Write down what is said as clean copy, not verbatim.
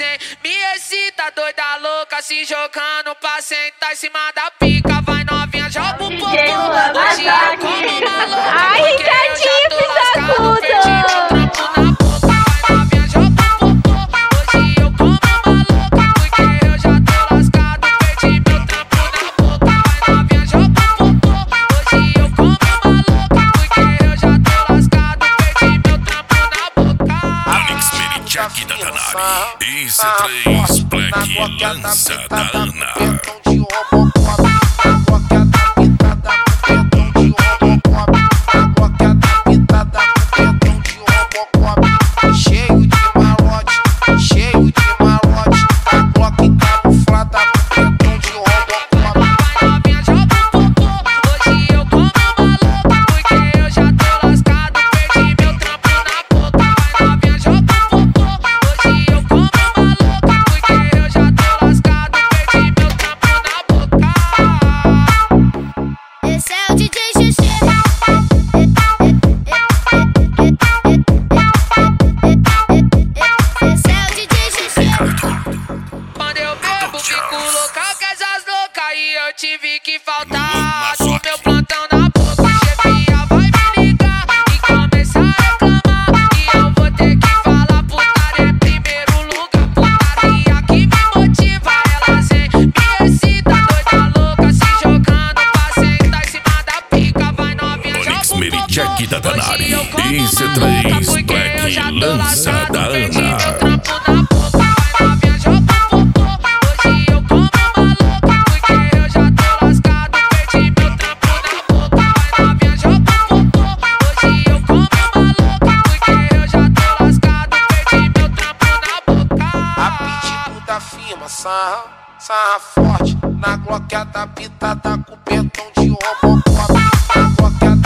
vem, me excita, doida louca, se jogando pra sentar em cima da pica. Vai novinha, joga um pouco, hoje eu como uma louca. Ai, Ricardinho, pisacudo! Perdi meu trampo na boca. Vai novinha, joga um pouco, hoje eu como uma louca. Porque eu já tô lascado, perdi meu trampo na boca. Vai novinha, joga um pouco, hoje eu como uma louca. Porque eu já tô lascado, perdi meu trampo na boca. Onyx Merichak da Tanari, IC3 Black lança da Ana. Eu tive que faltar no meu plantão na boca. Chefia vai me ligar e começar a reclamar. E eu vou ter que falar putaria em primeiro lugar. Putaria que me motiva, ela vem, me excita, doida louca, se jogando pra sentar em cima da pica. Vai novinha, Onyx joga um Merichak da pouco, Tanari, hoje eu como uma IC3 louca. Porque eu já Black tô lança lascado, da perdi meu Ana. trampo na boca. Vai novinha, joga um pouco, hoje eu como uma louca. Porque eu já tô lascado, perdi meu trampo na boca. Vai novinha, joga um pouco, hoje eu como uma louca. Porque eu já tô lascado, perdi meu trampo na boca. A pedido da firma, sarra forte. Na Glock da pita tá com pentão de Robocop. Na Glock